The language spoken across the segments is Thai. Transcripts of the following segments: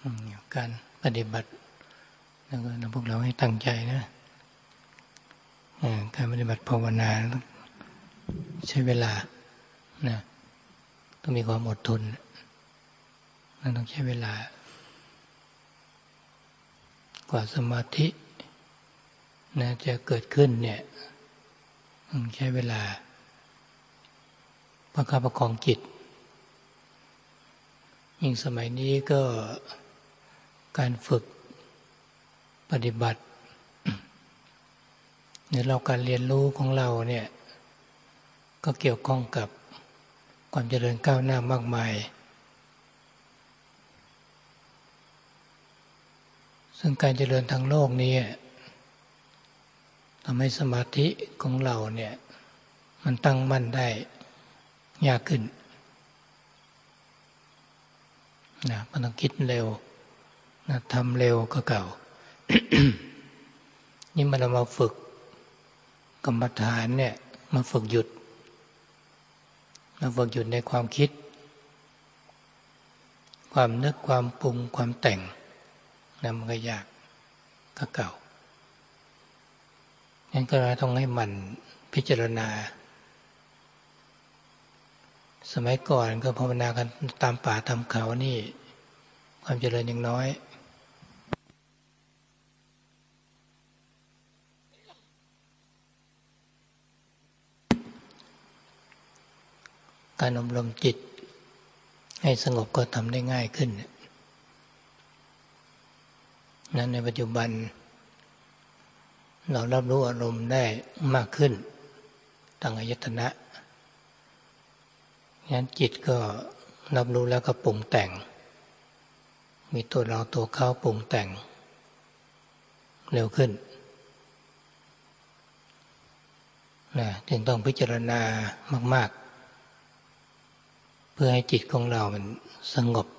การปฏิบัติแล้วก็พวกเราให้ตั้งใจนะการปฏิบัติภาวนาใช้เวลานะต้องมีความอดทนต้องใช้เวลากว่าสมาธินะจะเกิดขึ้นเนี่ยต้องใช้เวลาประคับประคองจิตยิ่งสมัยนี้ก็การฝึกปฏิบัติในเราการเรียนรู้ของเราเนี่ยก็เกี่ยวข้องกับความเจริญก้าวหน้ามากมายซึ่งการเจริญทางโลกนี้ทำให้สมาธิของเราเนี่ยมันตั้งมั่นได้ยากขึ้นนะมันต้องคิดเร็วนะทำเร็วก็เก่า นี่มันเรามาฝึกกรรมฐานเนี่ยมาฝึกหยุดในความคิดความนึกความปรุงความแต่งนะมันก็ยากก็เก่างั้นก็ต้องให้มันพิจารณาสมัยก่อนก็ภาวนากันตามป่าตามเขานี่ความเจริญยังน้อยการอบรมจิตให้สงบก็ทำได้ง่ายขึ้นนั้นในปัจจุบันเรารับรู้อารมณ์ได้มากขึ้นทางอายตนะงั้นจิตก็รับรู้แล้วก็ปรุงแต่งมีตัวเราตัวเขาปรุงแต่งเร็วขึ้นนะจึงต้องพิจารณามากๆเพื่อให้จิตของเรามันสงบ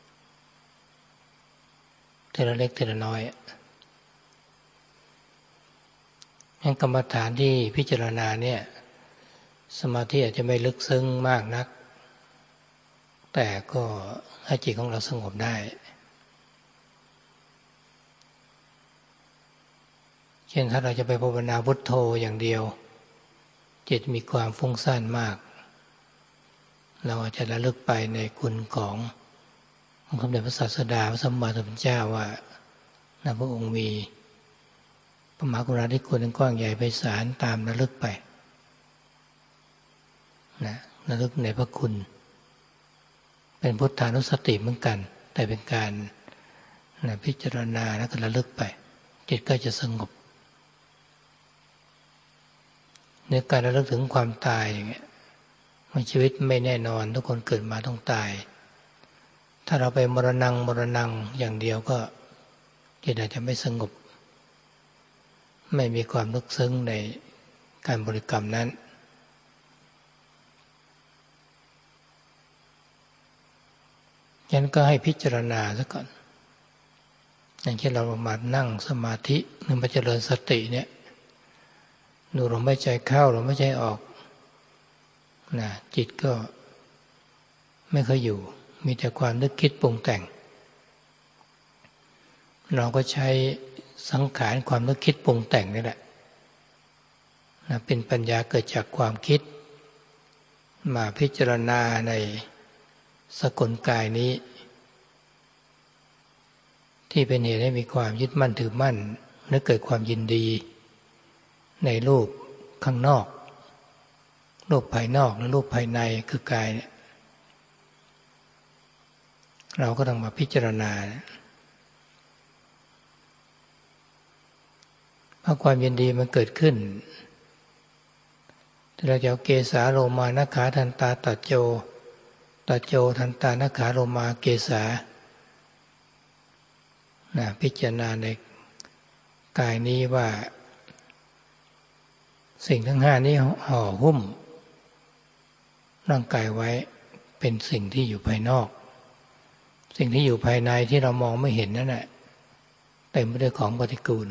ทีละเล็กทีละน้อยงั้นกรรมฐานที่พิจารณาเนี่ยสมาธิอาจจะไม่ลึกซึ้งมากนักแต่ก็ให้จิตของเราสงบได้เช่นถ้าเราจะไปภาวนาพุทโธอย่างเดียวจิตมีความฟุ้งซ่านมากเราอาจจะระลึกไปในคุณขององค์สมเด็จพระศาสดาพระสัมมาสัมพุทธเจ้าว่าพระองค์มีพระมหากรุณาธิคุณกว้างใหญ่ไพศาลตามระลึกไประลึกในพระคุณเป็นพุทธานุสติเหมือนกันแต่เป็นการพิจารณาแล้วก็ระลึกไปจิตก็จะสงบในการระลึกถึงความตายอย่างเงี้ยชีวิตไม่แน่นอนทุกคนเกิดมาต้องตายถ้าเราไปมรณังอย่างเดียวก็จิตอาจจะไม่สงบไม่มีความลึกซึ้งในการบริกรรมนั้นฉะนั้นก็ให้พิจารณาซะก่อนอย่างเช่นเรามานั่งสมาธิหรือมาเจริญสติเนี่ยดูลมหายใจเข้าลมหายใจออกจิตก็ไม่เคยอยู่มีแต่ความนึกคิดปรุงแต่งเราก็ใช้สังขารความนึกคิดปรุงแต่งนี่แหละเป็นปัญญาเกิดจากความคิดมาพิจารณาในสกุลกายนี้ที่เป็นเหตุให้มีความยึดมั่นถือมั่นและเกิดความยินดีในรูปข้างนอกรูปภายนอกและรูปภายในคือกายเนี่ยเราก็ต้องมาพิจารณาเพราะความยินดีมันเกิดขึ้นที่เราจะเอาเกสาโลมานะขาทันตาตัจโจทันตานะขาโลมาเกสาพิจารณาในกายนี้ว่าสิ่งทั้งห้านี้ห่อหุ้มร่างกายไว้เป็นสิ่งที่อยู่ภายนอกสิ่งที่อยู่ภายในที่เรามองไม่เห็นนั่นแหละเต็มไปด้วยของปฏิกูล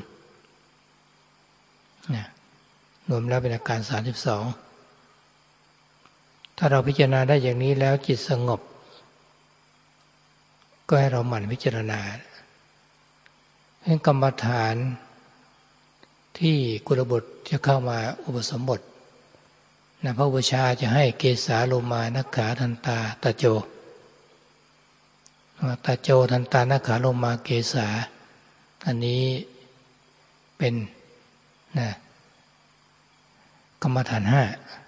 รวมแล้วเป็นอาการ32ถ้าเราพิจารณาได้อย่างนี้แล้วจิตสงบก็ให้เราหมั่นพิจารณาให้กรรมฐานที่กุลบุตรจะเข้ามาอุปสมบทนะพระอุปชาจะให้เกสาโลมานักขาทันตาตะโจตะโจทันตานักขาโลมาเกสาอันนี้เป็นนะกรรมฐาน5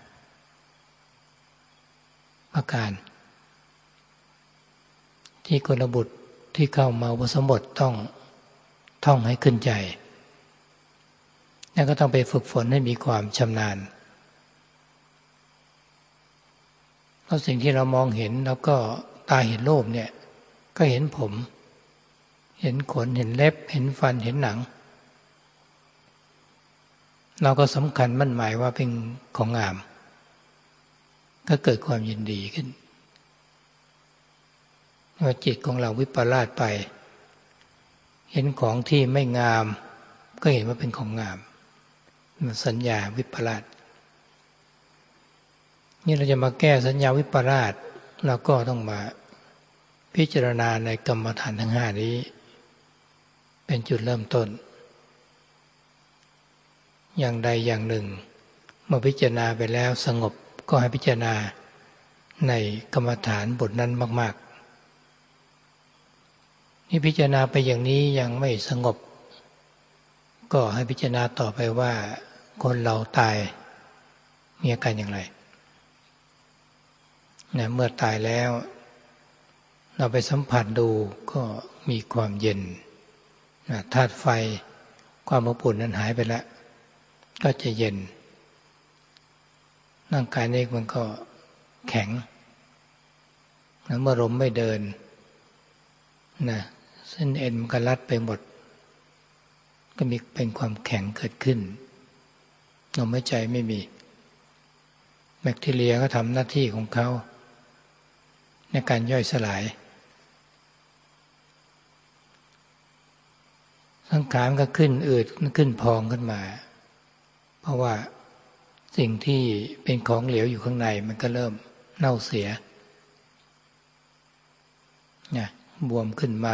ประการที่กุลบุตรที่เข้ามาอุปสมบทต้องท่องให้ขึ้นใจแล้วก็ต้องไปฝึกฝนให้มีความชำนาญเพราะสิ่งที่เรามองเห็นแล้วก็ตาเห็นรูปเนี่ยก็เห็นผมเห็นขนเห็นเล็บเห็นฟันเห็นหนังเราก็สำคัญมั่นหมายว่าเป็นของงามก็เกิดความยินดีขึ้นว่าจิตของเราวิปลาสไปเห็นของที่ไม่งามก็เห็นว่าเป็นของงามสัญญาวิปลาสนี่เราจะมาแก้สัญญาวิปลาสเราก็ต้องมาพิจารณาในกรรมฐานทั้ง5นี้เป็นจุดเริ่มต้นอย่างใดอย่างหนึ่งเมื่อพิจารณาไปแล้วสงบก็ให้พิจารณาในกรรมฐานบทนั้นมากๆนี่พิจารณาไปอย่างนี้ยังไม่สงบก็ให้พิจารณาต่อไปว่าคนเราตายมีอาการอย่างไรนะเมื่อตายแล้วเราไปสัมผัสดูก็มีความเย็นนะธาตุไฟความอบอุ่นนั้นหายไปแล้วก็จะเย็นร่างกายนี้มันก็แข็งนะเมื่อลมไม่เดินนะเส้นเอ็นมันก็รัดไปหมดก็มีเป็นความแข็งเกิดขึ้นลมหายใจไม่มีแบคทีเรียก็ทำหน้าที่ของเขาในการย่อยสลายสังขารก็ขึ้นอืดขึ้นพองขึ้นมาเพราะว่าสิ่งที่เป็นของเหลวอยู่ข้างในมันก็เริ่มเน่าเสียเนี่ยบวมขึ้นมา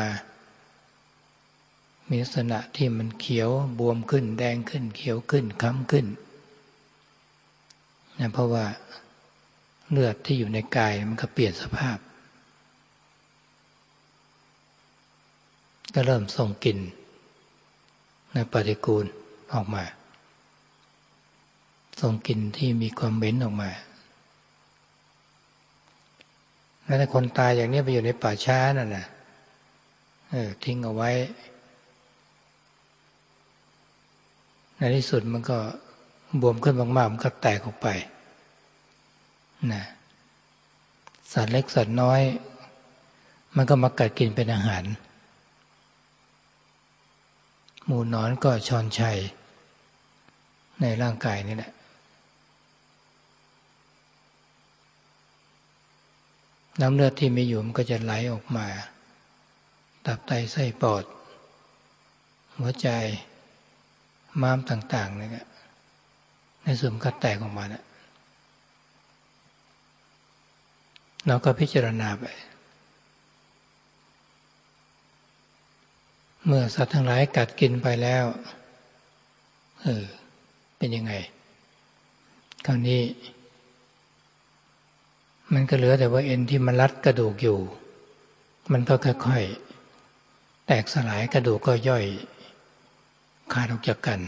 มีลักษณะที่มันเขียวบวมขึ้นแดงขึ้นเขียวขึ้นค้ำขึ้นนะเพราะว่าเลือดที่อยู่ในกายมันก็เปลี่ยนสภาพก็เริ่มส่งกลิ่นในปฏิกูลออกมาส่งกลิ่นที่มีความเหม็นออกมาแล้วถ้าคนตายอย่างนี้ไปอยู่ในป่าช้านั่นน่ะทิ้งเอาไว้ในที่สุดมันก็บวมขึ้นมากๆมันก็แตกออกไปนะสัตว์เล็กสัตว์น้อยมันก็มากัดกินเป็นอาหารหมูหนอนก็ชอนชัยในร่างกายนี่แหละน้ำเลือดที่มีอยู่มันก็จะไหลออกมาตับไตไส้ปอดหัวใจม้ามต่างๆนี่ในส่วนก็แตกออกมานะเราก็พิจารณาไปเมื่อสัตว์ทั้งหลายกัดกินไปแล้วเป็นยังไงคราวนี้มันก็เหลือแต่ว่าเอ็นที่มันรัดกระดูกอยู่มันก็ค่อยๆแตกสลายกระดูกก็ย่อยขาดออกจากกัน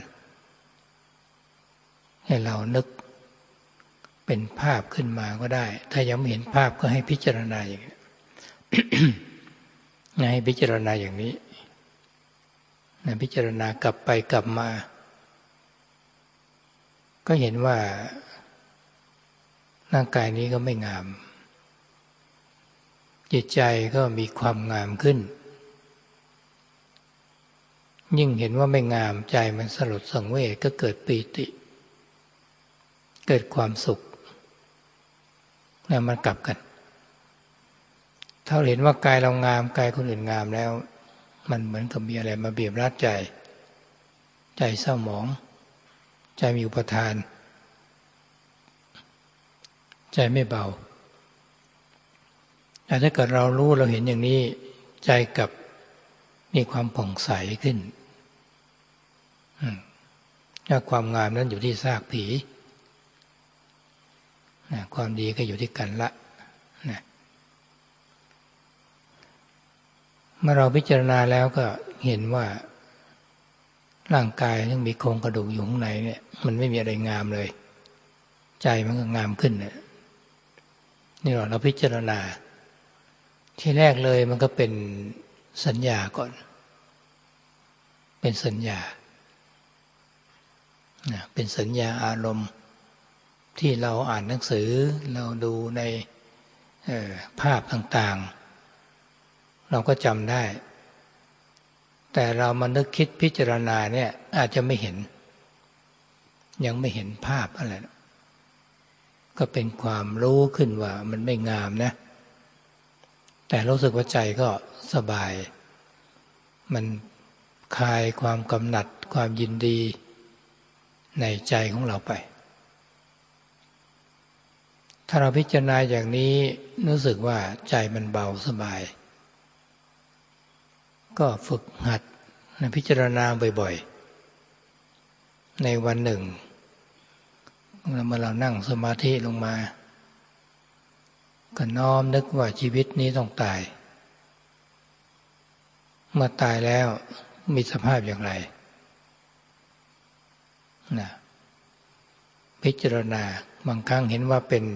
ให้เรานึกเป็นภาพขึ้นมาก็ได้ถ้ายังไม่เห็นภาพก็ให้พิจารณาอย่างนี้ ให้พิจารณาอย่างนี้พิจารณากลับไปกลับมาก็เห็นว่าร่างกายนี้ก็ไม่งามจิตใจก็มีความงามขึ้นยิ่งเห็นว่าไม่งามใจมันสลดสังเวชก็เกิดปีติเกิดความสุขแล้วมันกลับกันถ้าเห็นว่ากายเรางามกายคนอื่นงามแล้วมันเหมือนกับมีอะไรมาบีบรัดใจเศร้าหมองใจมีอุปทานใจไม่เบาแต่ถ้าเกิดเรารู้เราเห็นอย่างนี้ใจกลับมีความผ่องใสขึ้นถ้าความงามนั้นอยู่ที่ซากผีความดีก็อยู่ที่กันละเมื่อเราพิจารณาแล้วก็เห็นว่าร่างกายที่มีโครงกระดูกอยู่ข้างในเนี่ยมันไม่มีอะไรงามเลยใจมันก็งามขึ้นนี่เราพิจารณาที่แรกเลยมันก็เป็นสัญญาก่อนเป็นสัญญาเป็นสัญญาอารมณ์ที่เราอ่านหนังสือเราดูในภาพต่างๆเราก็จำได้แต่เรามานึกคิดพิจารณาเนี่ยอาจจะไม่เห็นยังไม่เห็นภาพอะไรก็เป็นความรู้ขึ้นว่ามันไม่งามนะแต่รู้สึกว่าใจก็สบายมันคลายความกำหนัดความยินดีในใจของเราไปถ้าเราพิจารณาอย่างนี้รู้สึกว่าใจมันเบาสบายก็ฝึกหัดพิจารณาบ่อยๆในวันหนึ่งเมื่อเรานั่งสมาธิลงมาก็น้อมนึกว่าชีวิตนี้ต้องตายเมื่อตายแล้วมีสภาพอย่างไรพิจารณาบางครั้งเห็นว่าเป็น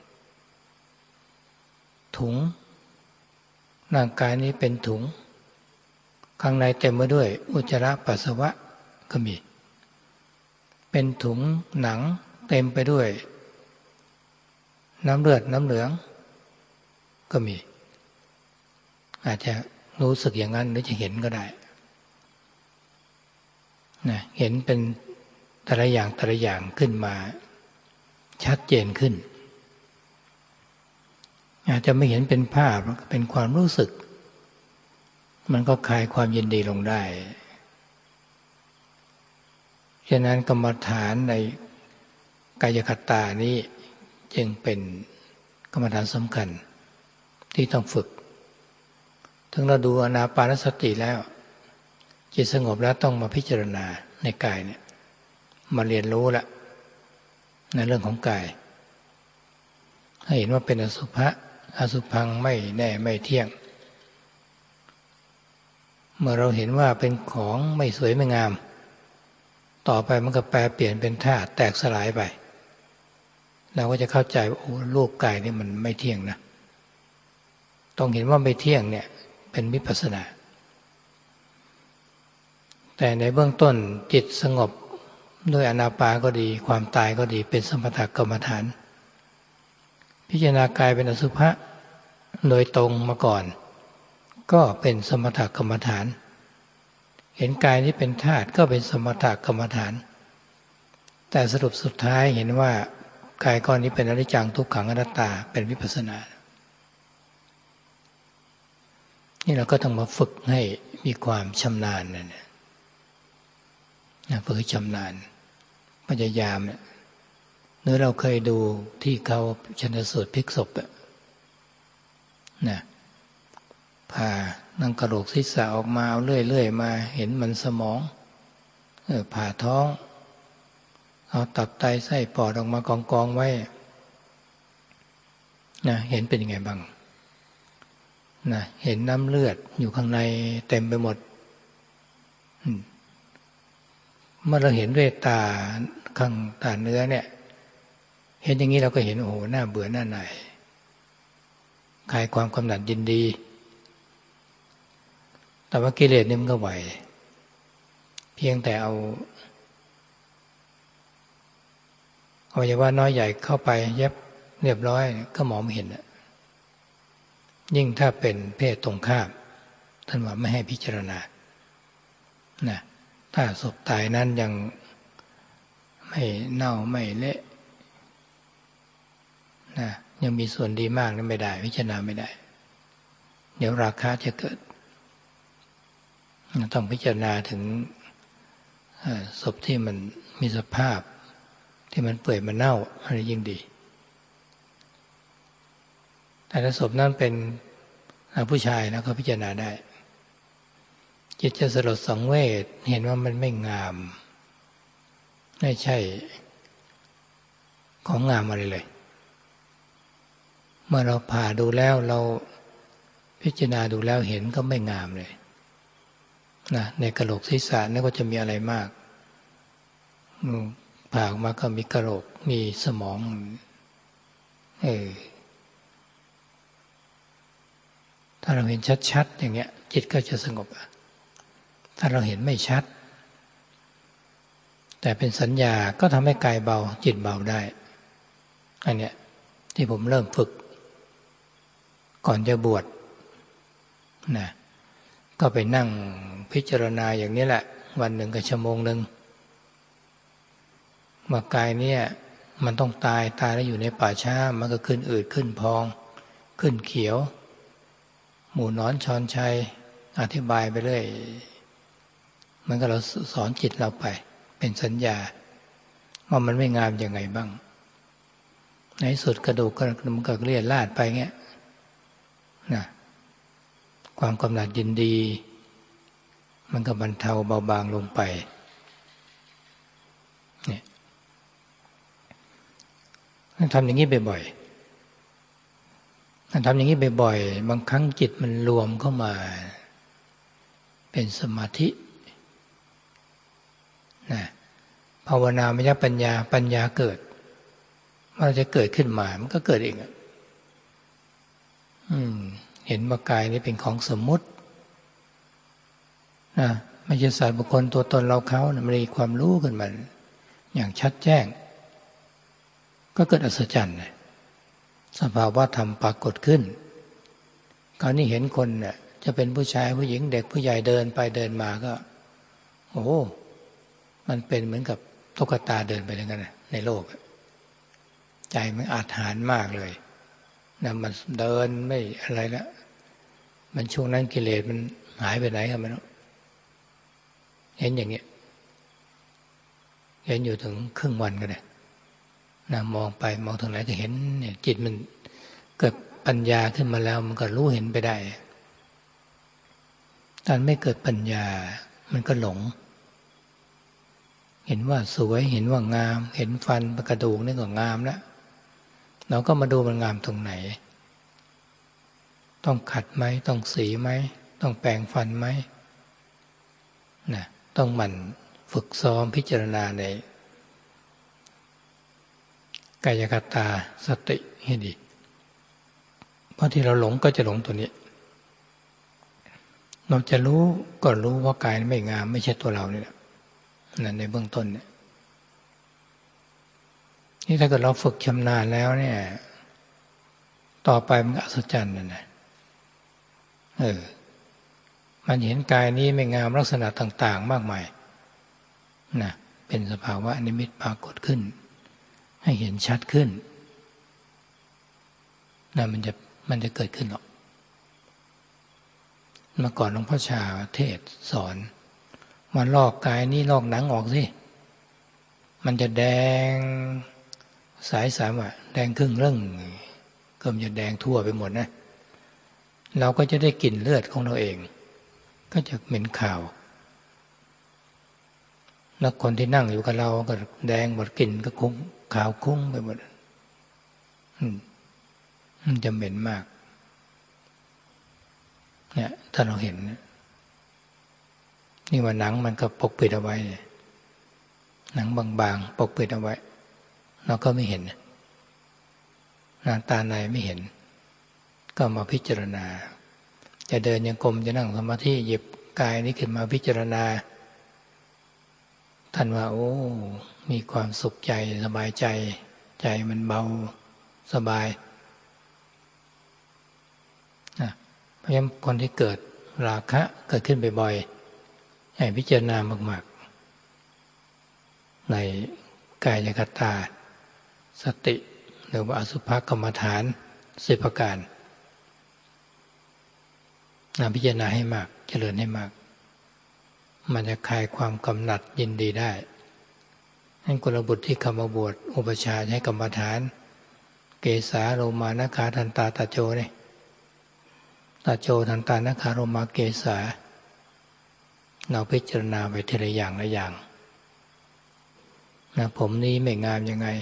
ถุงร่างกายนี้เป็นถุงข้างในเต็มไปด้วยอุจจาระปัสสาวะก็มีเป็นถุงหนังเต็มไปด้วยน้ำเลือดน้ำเหลืองก็มีอาจจะรู้สึกอย่างนั้นหรือจะเห็นก็ได้เห็นเป็นแต่ละอย่างขึ้นมาชัดเจนขึ้นอาจจะไม่เห็นเป็นภาพเป็นความรู้สึกมันก็คลายความยินดีลงได้ฉะนั้นกรรมฐานในกายคตานี้จึงเป็นกรรมฐานสำคัญที่ต้องฝึกถึงเราดูอานาปานสติแล้วจิตสงบแล้วต้องมาพิจารณาในกายเนี่ยมาเรียนรู้ละในเรื่องของกายให้เห็นว่าเป็นอสุภะอสุภังไม่แน่ไม่เที่ยงเมื่อเราเห็นว่าเป็นของไม่สวยไม่งามต่อไปมันก็แปรเปลี่ยนเป็นธาตุแตกสลายไปเราก็จะเข้าใจว่าโอ้รูปกายนี่มันไม่เที่ยงนะต้องเห็นว่าไม่เที่ยงเนี่ยเป็นวิปัสสนาแต่ในเบื้องต้นจิตสงบด้วยอานาปานก็ดีความตายก็ดีเป็นสมถกรรมฐานพิจารณากายเป็นอสุภะโดยตรงมาก่อนก็เป็นสมถกรรมฐานเห็นกายนี้เป็นธาตุก็เป็นสมถกรรมฐานแต่สรุปสุดท้ายเห็นว่ากายก้อนนี้เป็นอนิจจังทุกขังอนัตตาเป็นวิปัสสนานี่เราก็ต้องมาฝึกให้มีความชำนาญฝึกให้ชำนาญพยายามหรือเราเคยดูที่เขาชันสูตรพลิกศพผ่านั่งกระโหลกศีรษะออกมาเอาเลื่อยๆมาเห็นมันสมองผ่าท้องเอาตับไตไส้ปอดออกมากองไว้เห็นเป็นยังไงบ้างเห็นน้ำเลือดอยู่ข้างในเต็มไปหมดเมื่อเราเห็นด้วยตาข้างตาเนื้อเนี่ยเห็นอย่างนี้เราก็เห็นโอ้โหน่าเบื่อหน้าหน่ายคลายความกำหนัดยินดีแต่ว่ากิเลสนี่มันก็ไหวเพียงแต่เอาอวัยวะน้อยใหญ่เข้าไปเย็บเรียบร้อยก็มองไม่เห็นยิ่งถ้าเป็นเพศตรงข้ามท่านว่าไม่ให้พิจารณาถ้าศพตายนั้นยังไม่เน่าไม่เละยังมีส่วนดีมากนั้นไม่ได้พิจารณาไม่ได้เดี๋ยวราคะจะเกิดต้องพิจารณาถึงศพที่มันมีสภาพที่มันเปื่อยมันเน่าอะไรยิ่งดีแต่ถ้าศพนั้นเป็นผู้ชายนะเขาพิจารณาได้จิตจะสลดสังเวชเห็นว่ามันไม่งามไม่ใช่ของงามอะไรเลยเมื่อเราผ่าดูแล้วเราพิจารณาดูแล้วเห็นก็ไม่งามเลยนะในกะโหลกศีรษะนั่นก็จะมีอะไรมากผ่าออกมาก็มีกะโหลกมีสมองถ้าเราเห็นชัดๆอย่างเงี้ยจิตก็จะสงบถ้าเราเห็นไม่ชัดแต่เป็นสัญญาก็ทำให้กายเบาจิตเบาได้อันเนี้ยที่ผมเริ่มฝึกก่อนจะบวชนะก็ไปนั่งพิจารณาอย่างนี้แหละวันหนึ่งกับชั่วโมงหนึ่งว่ากายเนี่ยมันต้องตายแล้วอยู่ในป่าช้ามันก็ขึ้นอืดขึ้นพองขึ้นเขียวหมู่นอนชอนชัยอธิบายไปเรื่อยมันก็เราสอนจิตเราไปเป็นสัญญาว่ามันไม่งามยังไงบ้างในสุดกระดูกมันก็เลี่ยราดไปเงี้ยนะความกำหนัดยินดีมันก็บรรเทาเบาบางลงไปเนี่ยทำอย่างนี้บ่อยๆทำอย่างนี้บ่อยๆบางครั้งจิตมันรวมเข้ามาเป็นสมาธินะภาวนามยปัญญาเกิดมันจะเกิดขึ้นมามันก็เกิดเองเห็นว่ากายนี้เป็นของสมมุตินะไม่ใช่สัตว์บุคคลตัวตนเราเขานะมันมีความรู้ขึ้นมาอย่างชัดแจ้งก็เกิดอัศจรรย์สภาวะธรรมปรากฏขึ้นคราวนี้เห็นคนเนี่ยจะเป็นผู้ชายผู้หญิงเด็กผู้ใหญ่เดินไปเดินมาก็โอ้มันเป็นเหมือนกับตุ๊กตาเดินไปอย่างนั้นในโลกใจมันอาถรรพ์มากเลยนะมันเดินไม่อะไรแล้วมันช่วงนั้นกิเลสมันหายไปไหนครับไม่รู้เห็นอย่างเงี้ยเห็นอยู่ถึงครึ่งวันก็ได้นะมองไปมองทางไหนก็เห็นเนี่ยจิตมันเกิดปัญญาขึ้นมาแล้วมันก็รู้เห็นไปได้ตอนไม่เกิดปัญญามันก็หลงเห็นว่าสวยเห็นว่างามเห็นฟันกระดูกนี่ก็งามแล้วเราก็มาดูมันงามตรงไหนต้องขัดไหมต้องสีไหมต้องแปรงฟันไหมนะต้องหมั่นฝึกซ้อมพิจารณาในกายคตาสติให้ดีเพราะที่เราหลงก็จะหลงตัวนี้เราจะรู้ก็รู้ว่ากายไม่งามไม่ใช่ตัวเราเนี่ยนั่นในเบื้องต้นเนี่ยนี่ถ้าเกิดเราฝึกชำนาญแล้วเนี่ยต่อไปมันอัศจรรย์นะมันเห็นกายนี้ไม่งามลักษณะต่างๆมากมายนะเป็นสภาวะนิมิตปรากฏขึ้นให้เห็นชัดขึ้นนะมันจะเกิดขึ้นหรอกเมื่อก่อนหลวงพ่อชาเทศสอนมาลอกกายนี้ลอกหนังออกสิมันจะแดงสายสามแดงครึ่งเรื่องก็มันจะแดงทั่วไปหมดนะเราก็จะได้กลิ่นเลือดของเราเองก็จะเหม็นข่าวแล้วคนที่นั่งอยู่กับเราก็แดงหมดกลิ่นก็คุ้งขาวคุ้งไปหมดมันจะเหม็นมากเนี่ยถ้าเราเห็นนี่ว่าหนังมันก็ปกปิดเอาไว้หนังบางๆปกปิดเอาไว้เราก็ไม่เห็นหน้าตาในไม่เห็นก็มาพิจารณาจะเดินยังกรมจะนั่งสมาธิหยิบกายนี้ขึ้นมาพิจารณาท่านว่าโอ้มีความสุขใจสบายใจใจมันเบาสบายนะเพราะฉะนั้นคนที่เกิดราคะเกิดขึ้นบ่อยๆให้พิจารณามากๆในกายคตาสติหรือว่าอสุภกรรมฐาน10ประการพิจารณาให้มากเจริญให้มากมันจะคลายความกำหนัดยินดีได้ให้กุลบุตรที่เข้ามาบวชอุปชาให้กรรมฐานเกสาโลมานะขาทันตาตะโจนี่ตาโจทันตานาคารมาเกสาเราพิจารณาไปทีละอย่างละอย่างนะผมนี้ไม่งามยังไง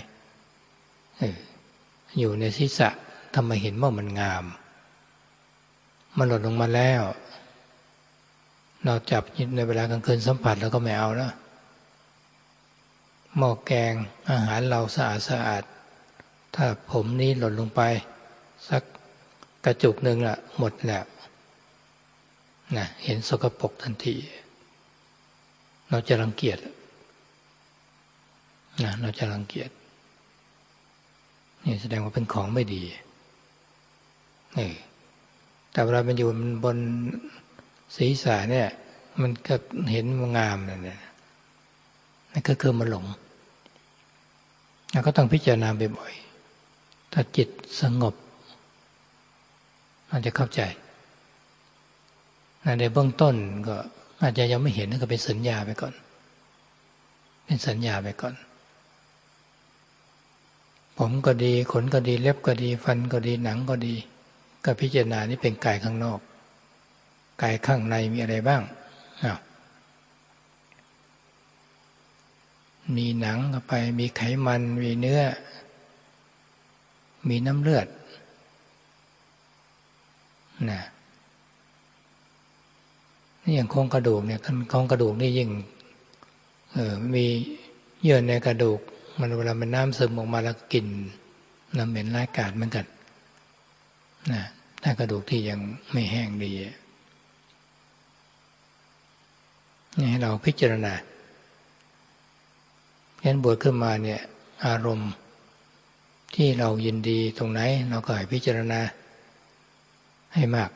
อยู่ในศีรษะทำไมเห็นว่ามันงามมันหล่นลงมาแล้วเราจับในเวลากลางคืนสัมผัสแล้วก็ไม่เอาแล้วหม้อแกงอาหารเราสะอาดถ้าผมนี้หล่นลงไปสักกระจุกหนึ่งละหมดแล้วนะเห็นสกปรกทันทีเราจะรังเกียจนะเราจะรังเกียจนี่แสดงว่าเป็นของไม่ดีนี่แต่เวลามันอยู่บนศีรษะเนี่ยมันก็เห็นมันงามนั่นแหละนั่นก็คือมันหลงเราก็ต้องพิจารณาบ่อยๆถ้าจิตสงบมันจะเข้าใจในเบื้องต้นก็อาจจะยังไม่เห็นก็เป็นสัญญาไปก่อนเป็นสัญญาไปก่อนผมก็ดีขนก็ดีเล็บก็ดีฟันก็ดีหนังก็ดีก็พิจารณานี่เป็นกายข้างนอกกายข้างในมีอะไรบ้างมีหนังเข้าไปมีไขมันมีเนื้อมีน้ำเลือดนะนี่อย่างโครงกระดูกเนี่ยโครงกระดูกนี่ยิ่งมีเยื่อในกระดูกมันเวลามันน้ำซึมออกมาแล้วกลิ่นน้ำเหม็นร้ายกาจเหมือนกันนะถ้ากระดูกที่ยังไม่แห้งดีนี่ให้เราพิจารณาเห็นบวชขึ้นมาเนี่ยอารมณ์ที่เรายินดีตรงไหนเราก็ให้พิจารณาให้มาก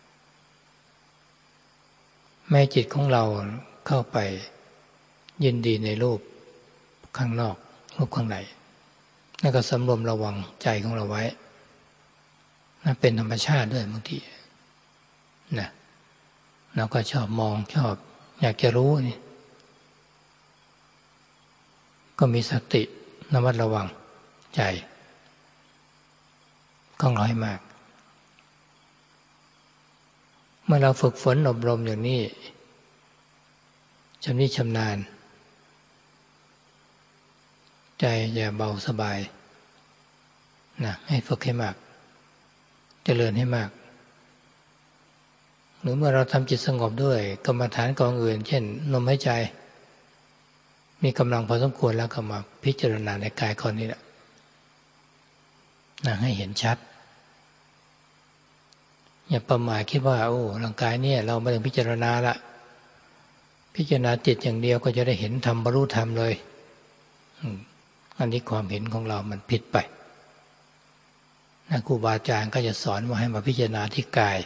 แม้จิตของเราเข้าไปยินดีในรูปข้างนอกรูปข้างในแล้วก็สำรวมระวังใจของเราไว้นั่นเป็นธรรมชาติด้วยบางทีนะเราก็ชอบมองชอบอยากจะรู้นี่ก็มีสติระมัดระวังใจของเราให้มากเมื่อเราฝึกฝนอบรมอย่างนี้ชำนิชำนาญใจจะเบาสบายนะให้ฝึกให้มากเจริญให้มากหรือเมื่อเราทำจิตสงบด้วยกรรมฐานกองอื่นเช่นลมหายใจมีกำลังพอสมควรแล้วก็มาพิจารณาในกายคนนี้แหละให้เห็นชัดอย่าประมาทคิดว่าโอ้ร่างกายเนี่ยเราไม่ต้องพิจารณาละพิจารณาจิตอย่างเดียวก็จะได้เห็นธรรมบรรลุธรรมเลยอันนี้ความเห็นของเรามันผิดไปครูบาอาจารย์ก็จะสอนว่าให้มาพิจารณาที่กาย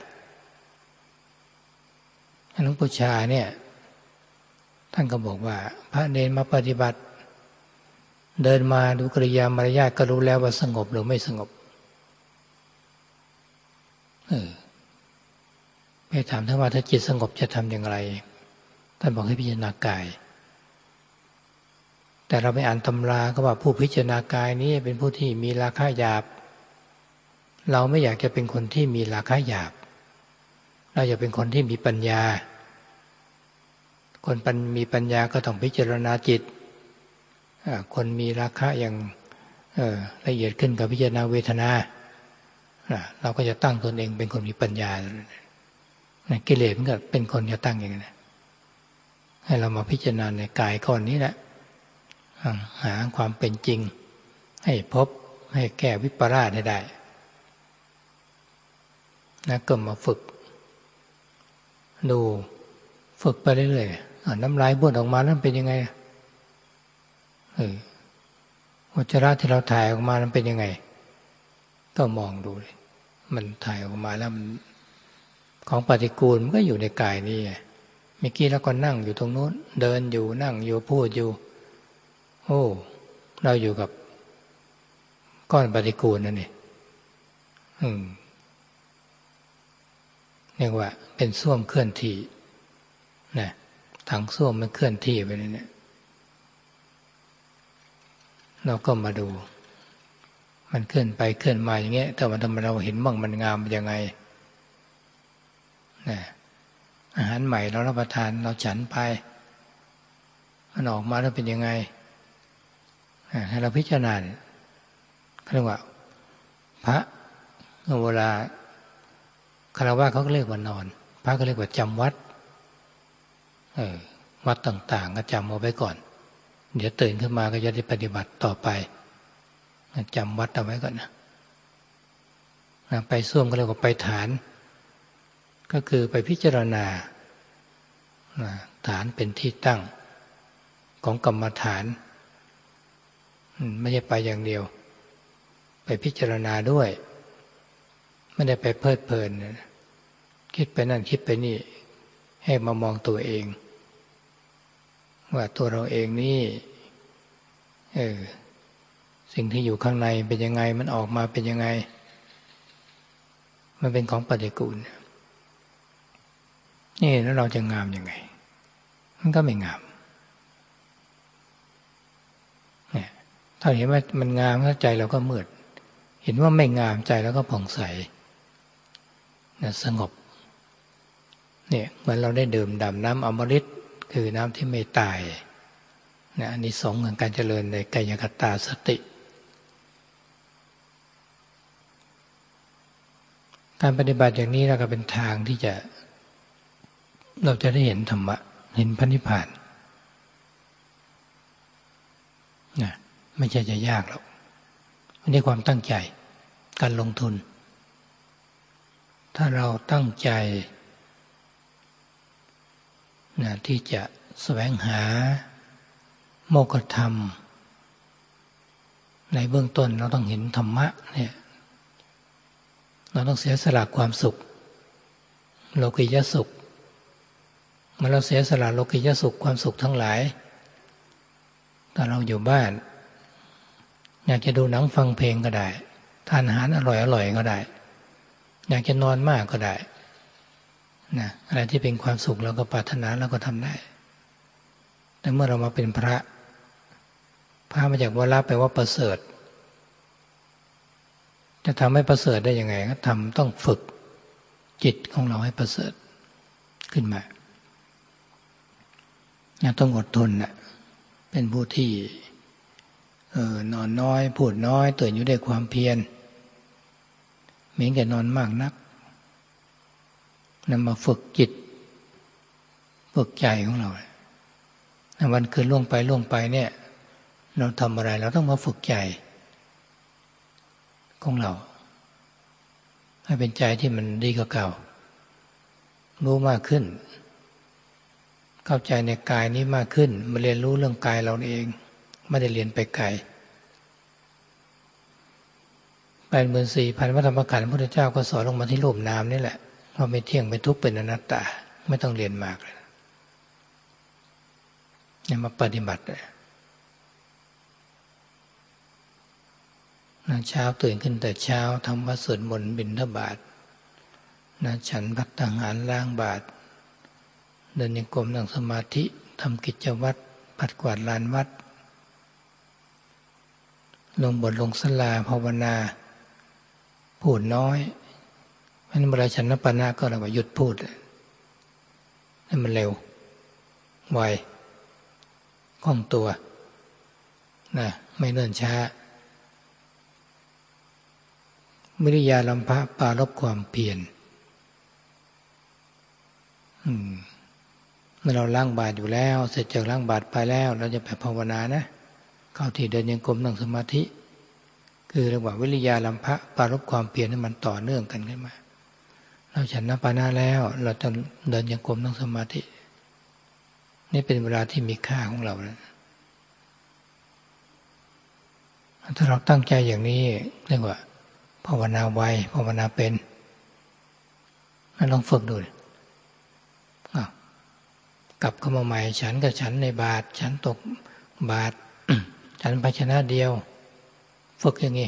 หลวงปู่ชาเนี่ยท่านก็บอกว่าพระเนรมาปฏิบัติเดินมาดูกริยามารยาทก็รู้แล้วว่าสงบหรือไม่สงบไปถามท่านว่าถ้าจิตสงบจะทำอย่างไรท่านบอกให้พิจารณากายแต่เราไปอ่านตำราก็ว่าผู้พิจารณากายนี้เป็นผู้ที่มีราคะหยาบเราไม่อยากจะเป็นคนที่มีราคะหยาบเราอยากเป็นคนที่มีปัญญาคนมีปัญญาก็ต้องพิจารณาจิตคนมีราคะอย่างละเอียดขึ้นกับพิจารณาเวทนาเราก็จะตั้งตนเองเป็นคนมีปัญญากิเลสมันก็เป็นคนจะตั้งอย่างนั้นให้เรามาพิจารณาในกายก้อนนี้แหละหาความเป็นจริงให้พบให้แก้วิปลาสให้ได้ก็มาฝึกดูฝึกไปเรื่อยๆน้ำลายบ้วนออกมานั้นเป็นยังไงอุจจาระที่เราถ่ายออกมานั้นเป็นยังไงก็มองดูเลยมันถ่ายออกมาแล้วมันของปฏิกูลมันก็อยู่ในกายนี่เมื่อกี้เราก็นั่งอยู่ตรงโน้นเดินอยู่นั่งอยู่พูดอยู่โอ้เราอยู่กับก้อนปฏิกูลนั่นนี่เรียกว่าเป็นส้วมเคลื่อนที่นะถังส้วมมันเคลื่อนที่ไปเนี่ยเราก็มาดูมันเคลื่อนไปเคลื่อนมาอย่างเงี้ยแต่ว่าทำไมเราเห็นบ้างมันงามยังไงอาหารใหม่เรารับประทานเราฉันไปมันออกมาแล้วเป็นยังไงให้เราพิจารณาเขาเรียกว่าพระเวลาคฤหัสถ์เขาก็เรียกว่านอนพระก็เรียกว่าจำวัดวัดต่างๆก็จำเอาไว้ก่อนเดี๋ยวตื่นขึ้นมาก็จะได้ปฏิบัติต่อไปจำวัดเอาไว้ก่อนนะไปส้วมก็เรียกว่าไปฐานก็คือไปพิจารณาฐานเป็นที่ตั้งของกรรมฐานไม่ใช่ไปอย่างเดียวไปพิจารณาด้วยไม่ได้ไปเพลิดเพลินคิดไปนั่นคิดไปนี่ให้มามองตัวเองว่าตัวเราเองนี่สิ่งที่อยู่ข้างในเป็นยังไงมันออกมาเป็นยังไงมันเป็นของปฏิกูลนี่แล้วเราจะงามยังไงมันก็ไม่งามเนี่ยถ้าเห็นว่ามันงามใจเราก็มืดเห็นว่าไม่งามใจแล้วก็ผ่องใสสงบเนี่ยเหมือนเราได้ดื่มด่ำน้ำอมฤตคือน้ำที่ไม่ตายนะอานิสงส์ของการเจริญในกายคตาสติการปฏิบัติอย่างนี้เราก็เป็นทางที่เราจะได้เห็นธรรมะเห็นพระนิพพานนะไม่ใช่จะยากหรอกมันได้ความตั้งใจการลงทุนถ้าเราตั้งใจนะที่จะแสวงหาโมกขธรรมในเบื้องต้นเราต้องเห็นธรรมะเนี่ยเราต้องเสียสละความสุขโลกิยสุขเมื่อเราเสียสละโลกิยสุขความสุขทั้งหลายถ้าเราอยู่บ้านอยากจะดูหนังฟังเพลงก็ได้ทานอาหารอร่อยๆก็ได้อยากจะนอนมากก็ได้นะอะไรที่เป็นความสุขเราก็ปรารถนาเราก็ทำได้แต่เมื่อเรามาเป็นพระมาจากวาระแปลว่าประเสริฐจะทำให้ประเสริฐได้ยังไงก็ต้องฝึกจิตของเราให้ประเสริฐขึ้นมาต้องอดทนเป็นผู้ที่นอนน้อยพูดน้อยตื่นอยู่ด้วยความเพียรเหมือนกับนอนมากนักนำมาฝึกจิตฝึกใจของเราวันคืนล่วงไปเนี่ยเราทำอะไรเราต้องมาฝึกใจของเราให้เป็นใจที่มันดีกว่าเก่ารู้มากขึ้นเข้าใจในกายนี้มากขึ้นมาเรียนรู้เรื่องกายเราเองไม่ได้เรียนไปไกล84,000 พระธรรมขันธ์พระพุทธเจ้าก็สอนลงมาที่รูปนามนี่แหละว่าไม่เที่ยงเป็นทุกข์เป็นอนัตตาไม่ต้องเรียนมากเลยเนี่ยมาปฏิบัติเช้าตื่นขึ้นแต่เช้าทำวัดสวดมนต์บิณฑบาตฉันภัตตาหารล้างบาตรเดินยังกรมนั่งสมาธิทำกิจวัตรปัดกวาดลานวัดลงบทลงศาลาภาวนาพูดน้อยเพราะนั้นเวลาฉันปานะก็เราหยุดพูดให้มันเร็วไวคล่องตัวไม่เนิ่นช้าวิริยาลัมภะปรารภความเพียรเมื่อเราล้างบาตรอยู่แล้วเสร็จจากล้างบาตรไปแล้วเราจะไปภาวนานะเข้าที่เดินยังกรมนั่งสมาธิคือเรียกว่าวิริยาลัมภะปรารภความเพียรให้มันต่อเนื่องกันขึ้นมาเราฉันปานะแล้วเราจะเดินยังกรมนั่งสมาธินี่เป็นเวลาที่มีค่าของเราแล้วถ้าเราตั้งใจอย่างนี้เรียกว่าภาวนาไวภาวนาเป็นลองฝึกดูกลับเข้ามาใหม่ฉันกับฉันในบาตรฉันตกบาตร ฉันภาชนะเดียวฝึกอย่างนี้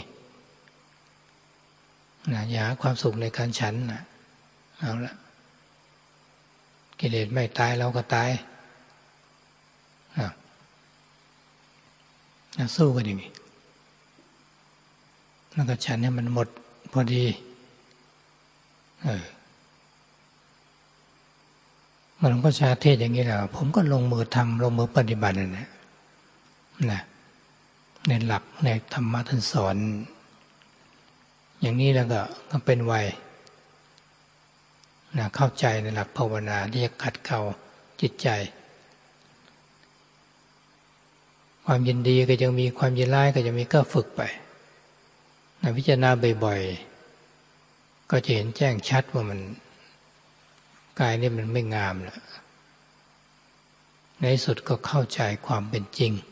อย่าหาความสุขในการฉันเอาละกิเลสไม่ตายเราก็ตายสู้กันอย่างนี้แล้วก็ฉันให้มันหมดพอดีมันหลวงพ่อชาเทศอย่างนี้แหละผมก็ลงมือทำลงมือปฏิบัตินะในหลักในธรรมะท่านสอนอย่างนี้แล้วก็เป็นไวเข้าใจในหลักภาวนาที่จะขัดเกลาจิตใจความยินดีก็ยังมีความยินร้ายก็จะมีก็ฝึกไปพิจารณาบ่อยๆก็จะเห็นแจ้งชัดว่ามันกายนี่มันไม่งามแล้วในสุดก็เข้าใจความเป็นจริง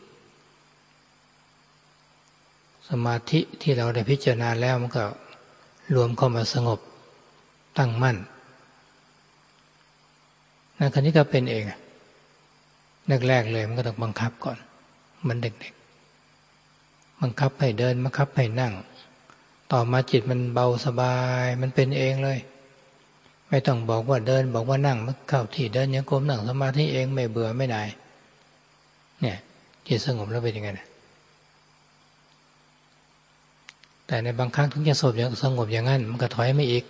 สมาธิที่เราได้พิจารณาแล้วมันก็รวมเข้ามาสงบตั้งมั่นคราวนี้ก็เป็นเองแรกๆเลยมันก็ต้องบังคับก่อนมันเด็กๆบังคับให้เดินบังคับให้นั่งต่อมาจิตมันเบาสบายมันเป็นเองเลยไม่ต้องบอกว่าเดินบอกว่านั่งมันเข้าที่เดินยังกรมนั่งสมาธิเองไม่เบื่อไม่หน่ายเนี่ยจิตสงบแล้วเป็นยังไงนะแต่ในบางครั้งถึงจะสงบอย่างนั้นมันก็ถอยไม่อีก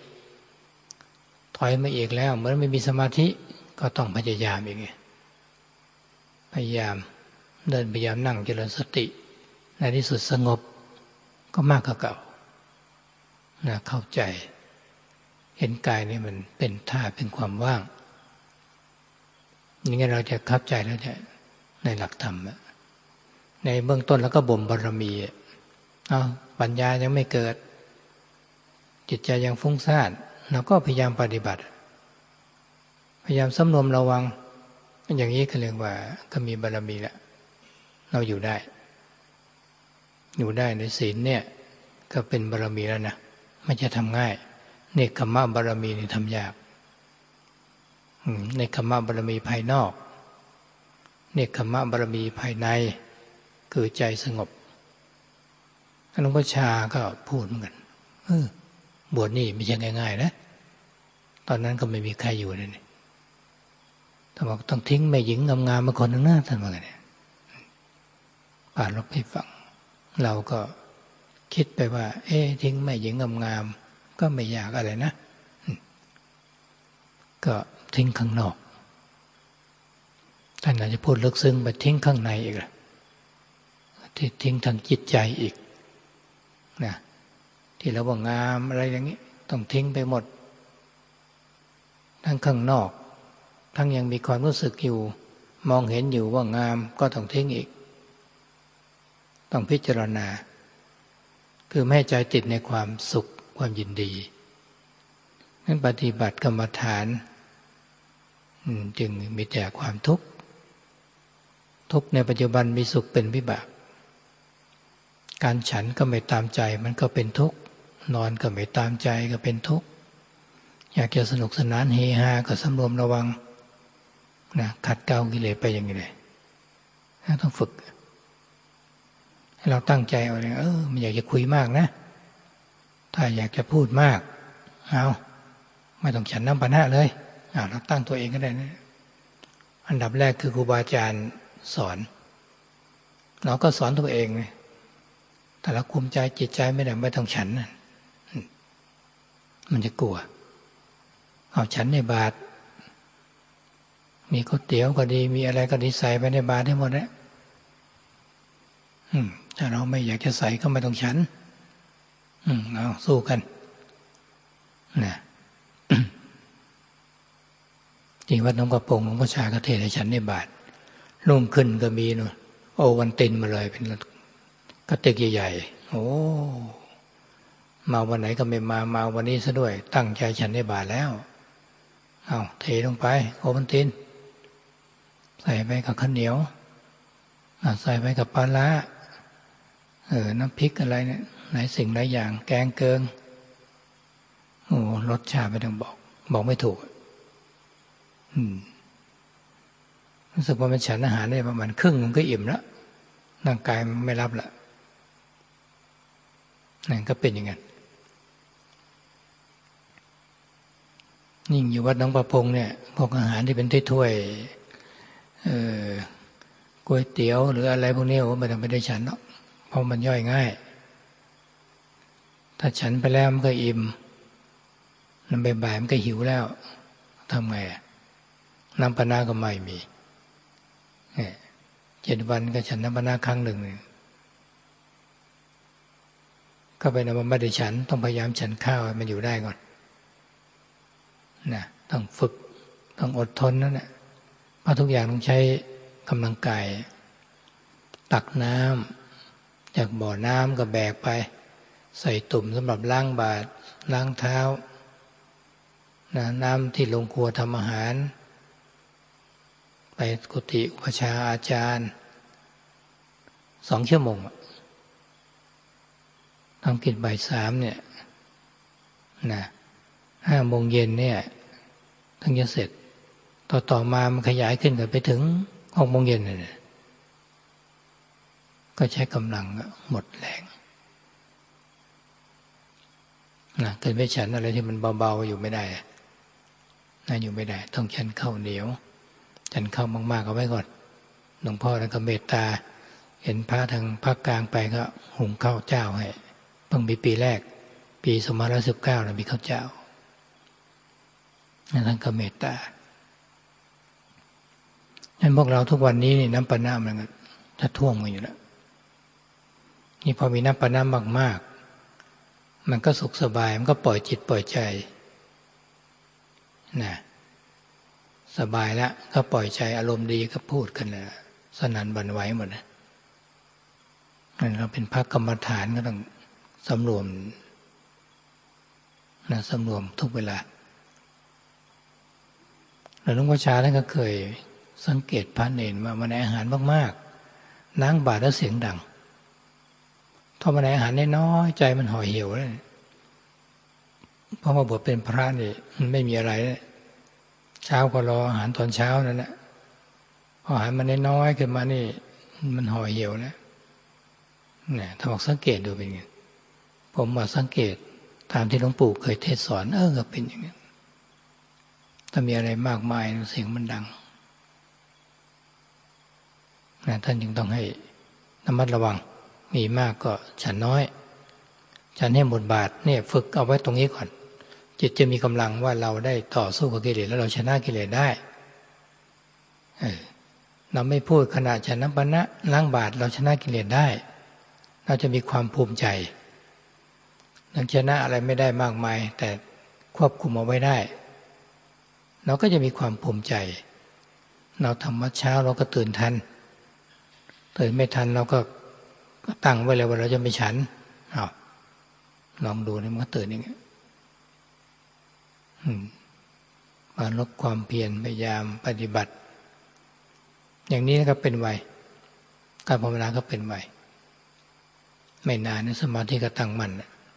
แล้วเหมือนไม่มีสมาธิก็ต้องพยายามอีกไงพยายามเดินพยายามนั่งเจริญสติในที่สุดสงบก็มากกว่าเก่าเข้าใจเห็นกายนี่มันเป็นท่าเป็นความว่างอย่างนี้เราจะเข้าใจแล้วเนี่ยในหลักธรรมในเบื้องต้นแล้วก็บ่มบารมีปัญญายังไม่เกิดจิตใจยังฟุ้งซ่านเราก็พยายามปฏิบัติพยายามสำรวมระวังอย่างนี้ก็เรียกว่าก็มีบารมีแล้วเราอยู่ได้ในศีลเนี่ยก็เป็นบารมีแล้วนะไม่ใช่ทำง่ายเนกขัมมะบารมีนี่ทำยากเนกขัมมะบารมีภายนอกเนกขัมมะบารมีภายในคือใจสงบหลวงพ่อชาก็พูดเหมือนกันบวชนี่ไม่ใช่ง่ายๆนะตอนนั้นก็ไม่มีใครอยู่เลยนี่ท่านบอกต้องทิ้งแม่หญิงงามๆมาคนหนึ่งนะท่านว่าไงเนี่ยป่านรบให้ฟังเราก็คิดไปว่าทิ้งแม่หญิงงามๆก็ไม่ยากอะไรนะก็ทิ้งข้างนอกท่านอาจจะพูดลึกซึ้งไปทิ้งข้างในอีกล่ะที่ทิ้งทางจิตใจอีกนะที่เราว่างามอะไรอย่างนี้ต้องทิ้งไปหมดทั้งข้างนอกทั้งยังมีความรู้สึกอยู่มองเห็นอยู่ว่างามก็ต้องทิ้งอีกต้องพิจารณาคือไม่ให้ใจติดในความสุขความยินดีนั้นปฏิบัติกรรมฐานจึงมีแต่ความทุกข์ในปัจจุบันมีสุขเป็นวิบากการฉันก็ไม่ตามใจมันก็เป็นทุกข์นอนก็ไม่ตามใจก็เป็นทุกข์อยากจะสนุกสนานเฮฮาก็สำรวมระวังขัดเกลากิเลสไปอย่างนี้เลยต้องฝึกให้เราตั้งใจเอาเลยไม่อยากจะคุยมากนะถ้าอยากจะพูดมากไม่ต้องฉันน้ำปานะเลยเราตั้งตัวเองก็ได้นะอันดับแรกคือครูบาอาจารย์สอนเราก็สอนตัวเองเลยแต่เราคุมใจจิตใจไม่ได้ไม่ต้องฉันมันจะกลัวฉันในบาตรมีก๋วยเตี๋ยวก็ดีมีอะไรก็ดีใส่ไปในบาตรได้หมดแล้วถ้าเราไม่อยากจะใส่ก็ไม่ต้องฉันเอาสู้กันนะจริงวัดหนองกระโปงหลวงพ่อชาก็เทศให้ฉันในบาตรรุ่งขึ้นก็มีนู่นโอวันตินมาเลยเป็นกระติกใหญ่ๆโอ้มาวันไหนก็ไม่มาวันนี้ซะด้วยตั้งใจฉันในบาตรแล้วเทลงไปโอวันตินใส่ไปกับข้าวเหนียวใส่ไปกับปลาร้าน้ำพริกอะไรเนี่ยหลายสิ่งหลายอย่างแกงเกิงรสชาติไม่ต้องบอกไม่ถูกรู้สึกว่ามันฉันอาหารได้ประมาณครึ่งมันก็อิ่มแล้วร่างกายมันไม่รับละนั่นก็เป็นอย่างนั้นยิ่งอยู่วัดหนองประพงเนี่ยพวกอาหารที่เป็นถ้วยก๋วยเตี๋ยวหรืออะไรพวกนี้ไม่ต้องไปได้ฉันหรอกเพราะมันย่อยง่ายถ้าฉันไปแล้วมันก็อิ่มมันบ่ายมันก็หิวแล้วทำไงน้ำปานะก็ไม่มี7 วันก็ฉันน้ำปานะครั้งหนึ่งก็เป็นว่าไม่ได้ฉันต้องพยายามฉันข้าวให้มันอยู่ได้ก่อนนะต้องฝึกต้องอดทนนั่นแหละเพราะทุกอย่างต้องใช้กำลังกายตักน้ำจากบ่อน้ำก็แบกไปใส่ตุ่มสำหรับล้างบาตรล้างเท้านะน้ำที่ลงครัวทำอาหารไปกุฏิอุปชฌาย์อาจารย์2 ชั่วโมงทำกิจบ่าย 3เนี่ยนะ5 โมงเย็นเนี่ยถึงจะเสร็จต่อมามันขยายขึ้นไปถึง6 โมงเย็นเนี่ยก็ใช้กำลังหมดแรงนะเกิดไปฉันอะไรที่มันเบาๆอยู่ไม่ได้นะอยู่ไม่ได้ต้องฉันข้าวเหนียวฉันข้าวมากๆเอาไว้ก่อนหลวงพ่อท่านก็เมตตาเห็นพระทางภาคกลางไปก็หุงข้าวเจ้าให้เพิ่งมีปีแรกปี2519นะมีข้าวเจ้าท่านก็เมตตางั้นพวกเราทุกวันนี้นี่น้ำปานะมันจะท่วมกันอยู่แล้วนี่พอมีน้ำปานะมากๆมันก็สุขสบายมันก็ปล่อยจิตปล่อยใจนะสบายแล้วก็ปล่อยใจอารมณ์ดีก็พูดกันนะสนั่นบันไหวหมดนะเราเป็นพระกรรมฐานก็ต้องสำรวมนะสำรวมทุกเวลาหลวงพ่อชาท่านก็เคยสังเกตพระเนรว่ามันอาหารมากๆนั่งบาตรแล้วเสียงดังถ้ามันอาหารน้อยใจมันห่อเหี่ยวเลยเพราะว่าบทเป็นพระนี่มันไม่มีอะไรเช้าก็รออาหารตอนเช้านั่นแหละพออาหารมันน้อยขึ้นมานี่มันห่อเหี่ยวแล้วเนี่ยถ้าบอกสังเกตดูเป็นไงผมมาสังเกตตามที่หลวงปู่เคยเทศสอนก็เป็นอย่างนี้ถ้ามีอะไรมากมายเสียงมันดังนะท่านจึงต้องให้ระมัดระวังมีมากก็ฉันน้อยฉันให้หมดบาทเนี่ยฝึกเอาไว้ตรงนี้ก่อนจิตจะมีกำลังว่าเราได้ต่อสู้กับกิเลสแล้วเราชนะกิเลสได้เราไม่พูดขณะฉันน้ำปานะล้างบาตรเราชนะกิเลสได้เราจะมีความภูมิใจเราชนะอะไรไม่ได้มากมายแต่ควบคุมเอาไว้ได้เราก็จะมีความภูมิใจเราทำวัดเช้าเราก็ตื่นทันตื่นไม่ทันเราก็ตั้งไว้เลยว่าเราจะไม่ฉันลองดูนี่มันก็ตื่นอย่างนี้มาลดความเพียรพยายามปฏิบัติอย่างนี้ก็เป็นไวการภาวนาก็เป็นไวไม่นานสมาธิก็ตั้งมั่น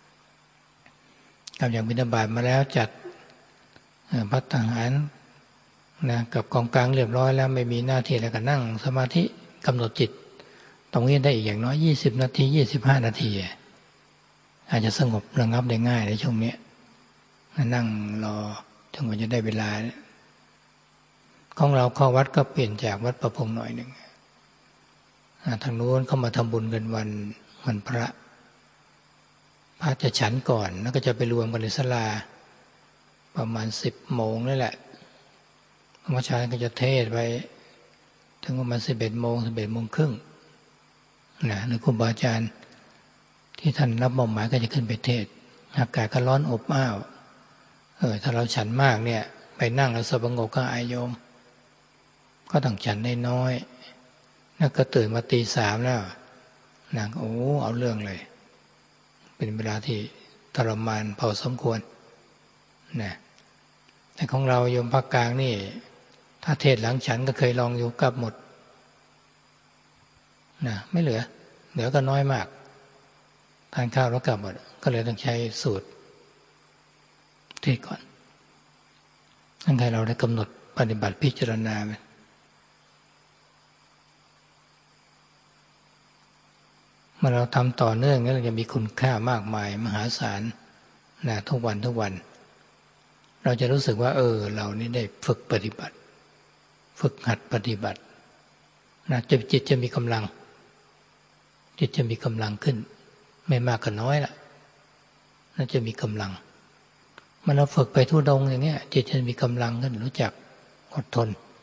กับอย่างบิณฑบาตมาแล้วจัดภัตตาหารนะกับกองกลางเรียบร้อยแล้วไม่มีหน้าที่แล้วก็นั่งสมาธิกำหนดจิตตรงนี้ได้อีกอย่างน้อย20 นาที25 นาทีอาจจะสงบระงับได้ง่ายในช่วงนี้นั่งรอจนกว่าจะได้เวลาของเราเข้าวัดก็เปลี่ยนจากวัดประพงหน่อยหนึ่งทางโน้นเข้ามาทำบุญกันวันพระจะฉันก่อนแล้วก็จะไปรวมกันในศาลาประมาณ10 โมงนี่แหละพระอาจารย์ก็จะเทศไปถึงประมาณ11 โมง11 โมงครึ่งนะหรือครูบาอาจารย์ที่ท่านรับมอบหมายก็จะขึ้นไปเทศอากาศก็ร้อนอบอ้าวถ้าเราฉันมากเนี่ยไปนั่งแล้วสงบก็อายโยมก็ต้องฉันน้อยๆแล้วก็ตื่นมาตี 3แล้วนางเอาเรื่องเลยเป็นเวลาที่ทรมานพอสมควรนะแต่ของเราโยมภาคกลางนี่ถ้าเทศหลังฉันก็เคยลองอยู่กลับหมดนะไม่เหลือก็น้อยมากทานข้าวแล้วกลับหมดก็เลยต้องใช้สูตรเทศก่อนทั้งใครเราได้กำหนดปฏิบัติพิจารณาไหมเมื่อเราทำต่อเนื่องนั้นเราจะมีคุณค่ามากมายมหาศาลนะทุกวันเราจะรู้สึกว่าเรานี่ได้ฝึกปฏิบัติฝึกหัดปฏิบัตินะจิตจะมีกำลังจิตจะมีกำลังขึ้นไม่มากก็น้อยละน่าจะมีกำลังมันเราฝึกไปทุดงอย่างเงี้ยจิตจะมีกำลังขึ้นรู้จักอดทน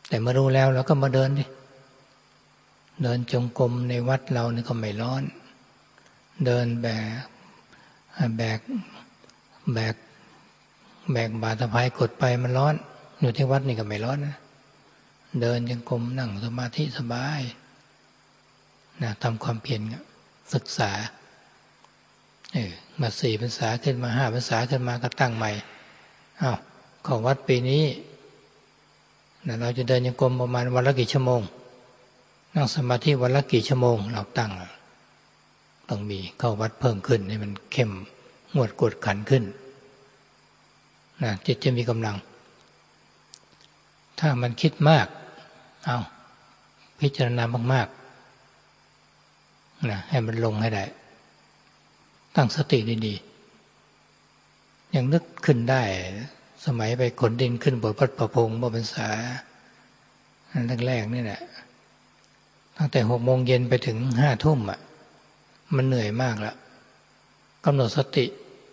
แต่เมื่อรู้แล้วเราก็มาเดินดิเดินจงกรมในวัดเรานี่ก็ไม่ร้อนเดินแบกบาตรสะพายกดไปมันร้อนอยู่ที่วัดนี่ก็ไม่ร้อนนะเดินจงกรมนั่งสมาธิสบายนะทำความเพียรศึกษามา4 พรรษาขึ้นมา5 พรรษาขึ้นมาก็ตั้งใหม่อ้าวเข้าวัดปีนี้นะเราจะเดินจงกรมประมาณวันละกี่ชั่วโมงนั่งสมาธิวันละกี่ชั่วโมงเราตั้งต้องมีเข้าวัดเพิ่มขึ้นให้มันเข้มงวดกวดขันขึ้นนะจิตจะมีกำลังถ้ามันคิดมากเอาพิจารณามากๆนะให้มันลงให้ได้ตั้งสติดีๆยังนึกขึ้นได้สมัยไปขนดินขึ้นบทวัดประพงศ์พรรษาแรกๆนี่แหละตั้งแต่6 โมงเย็นไปถึง5 ทุ่มมันเหนื่อยมากแล้วกำหนดสติ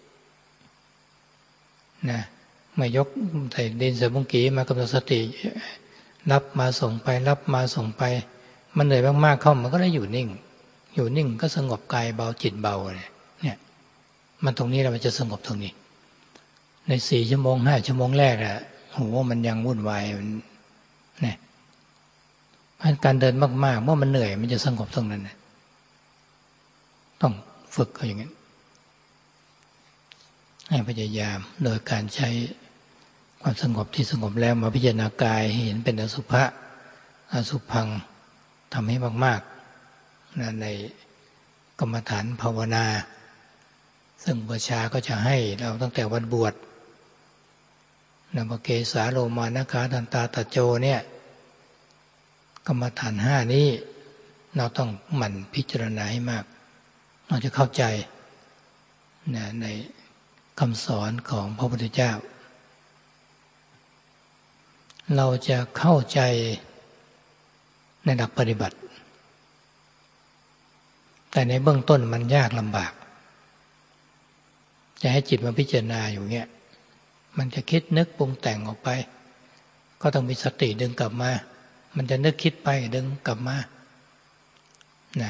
นะไม่ยกใส่ดินใส่บุ้งกีมากำหนดสติรับมาส่งไปรับมาส่งไปมันเหนื่อยมากๆเข้ามันก็ได้อยู่นิ่งก็สงบกายเบาจิตเบาเนี่ยมันตรงนี้มันจะสงบตรงนี้ใน4 ชั่วโมง5 ชั่วโมงแรกโหมันยังวุ่นวายมันเนี่ยการเดินมากๆเมื่อมันเหนื่อยมันจะสงบตรงนั้นต้องฝึกก็อย่างนั้นให้พยายามโดยการใช้ความสงบที่สงบแล้วมาพิจารณากายให้เห็นเป็นอสุภะอสุภังทำให้มากๆนะในกรรมฐานภาวนาซึ่งประชาก็จะให้เราตั้งแต่วันบวชนะเกสาโลมานะคาทันตาตะโจเนี่ยกรรมฐาน 5นี้เราต้องหมั่นพิจารณาให้มากเราจะเข้าใจนะในคำสอนของพระพุทธเจ้าเราจะเข้าใจในหลักปฏิบัติแต่ในเบื้องต้นมันยากลำบากจะให้จิตมาพิจารณาอยู่เงี้ยมันจะคิดนึกปรุงแต่งออกไปก็ต้องมีสติดึงกลับมามันจะนึกคิดไปดึงกลับมานะ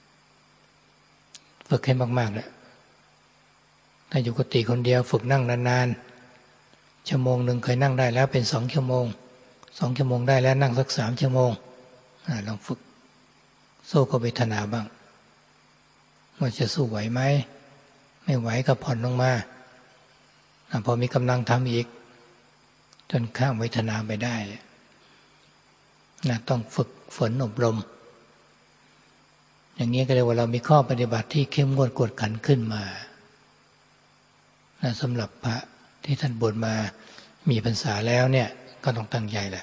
ฝึกให้มากๆเลยถ้าอยู่กุฏิคนเดียวฝึกนั่งนานๆชั่วโมงหนึ่งเคยนั่งได้แล้วเป็น2 ชั่วโมง2 ชั่วโมงได้แล้วนั่งสัก3 ชั่วโมงลองฝึกสู้กับเวทนาบ้างว่าจะสู้ไหวไหมไม่ไหวก็ผ่อนลงมาพอมีกำลังทำอีกจนข้ามเวทนาไปได้ต้องฝึกฝนอบรมอย่างนี้ก็เรียกว่าเรามีข้อปฏิบัติที่เข้มงวดกวดขันขึ้นมาสำหรับพระที่ท่านบวชมามีพรรษาแล้วเนี่ยก็ต้องตั้งใจแหละ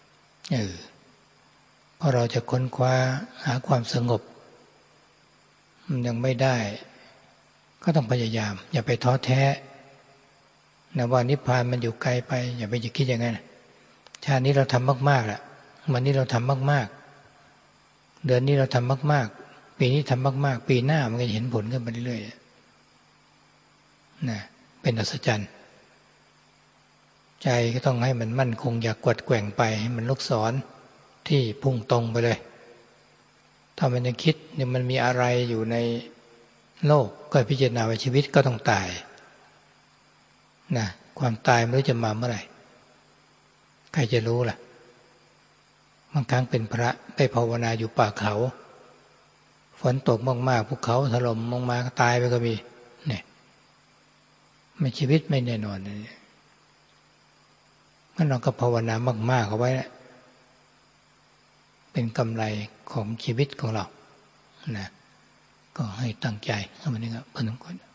เพราะเราจะค้นคว้าหาความสงบมันยังไม่ได้ก็ต้องพยายามอย่าไปท้อแท้นะว่านิพพานมันอยู่ไกลไปอย่าไปคิดอย่างนั้นชาตินี้เราทำมากๆแหละวันนี้เราทำมากๆเดือนนี้เราทำมากๆปีนี้ทำมากๆปีหน้ามันก็จะเห็นผลขึ้นไปเรื่อยๆนะเป็นอัศจรรย์ใจก็ต้องให้มันมั่นคงอย่ากวัดแกว่งไปให้มันลูกศรที่พุ่งตรงไปเลยถ้ามันยังคิดเนี่ยมันมีอะไรอยู่ในโลกก็พิจารณาว่าชีวิตก็ต้องตายนะความตายไม่รู้จะมาเมื่อไหร่ใครจะรู้ล่ะบางครั้งเป็นพระไปภาวนาอยู่ป่าเขาฝนตกมากๆภูเขาถล่มลงมาก็ตายไปก็มีเนี่ยไม่ชีวิตไม่แน่นอนเลยงั้นเราก็ภาวนามากๆเอาไว้เป็นกำไรของชีวิตของเรานะก็ให้ตั้งใจเอามานี่ครับพนมก่อน